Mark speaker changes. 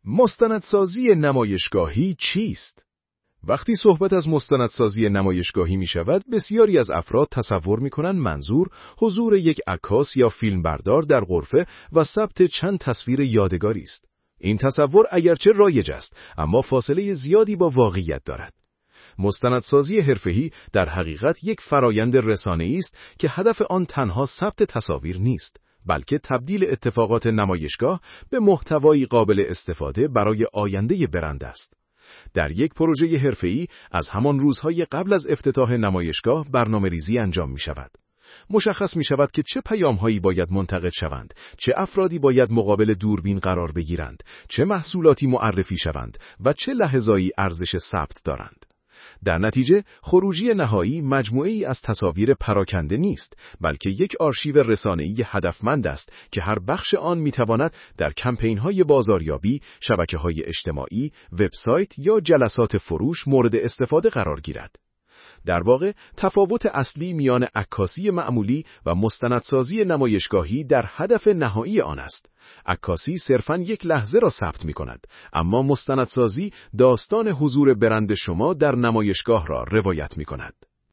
Speaker 1: مستندسازی نمایشگاهی چیست؟ وقتی صحبت از مستندسازی نمایشگاهی می شود، بسیاری از افراد تصور می کنند منظور حضور یک عکاس یا فیلمبردار در غرفه و ثبت چند تصویر یادگاری است. این تصور اگرچه رایج است، اما فاصله زیادی با واقعیت دارد. مستندسازی حرفه‌ای در حقیقت یک فرایند رسانه‌ای است که هدف آن تنها ثبت تصاویر نیست، بلکه تبدیل اتفاقات نمایشگاه به محتوایی قابل استفاده برای آینده برند است. در یک پروژه حرفه‌ای از همان روزهای قبل از افتتاح نمایشگاه برنامه‌ریزی انجام می‌شود. مشخص می‌شود که چه پیام‌هایی باید منتقل شوند، چه افرادی باید مقابل دوربین قرار بگیرند، چه محصولاتی معرفی شوند و چه لحظه‌ای ارزش ثبت دارند. در نتیجه، خروجی نهایی مجموعه‌ای از تصاویر پراکنده نیست، بلکه یک آرشیو رسانه‌ای هدفمند است که هر بخش آن می‌تواند در کمپین‌های بازاریابی، شبکه‌های اجتماعی، وبسایت یا جلسات فروش مورد استفاده قرار گیرد. در واقع، تفاوت اصلی میان عکاسی معمولی و مستندسازی نمایشگاهی در هدف نهایی آن است. عکاسی صرفاً یک لحظه را ثبت می‌کند، اما مستندسازی داستان حضور برند شما در نمایشگاه را روایت می‌کند.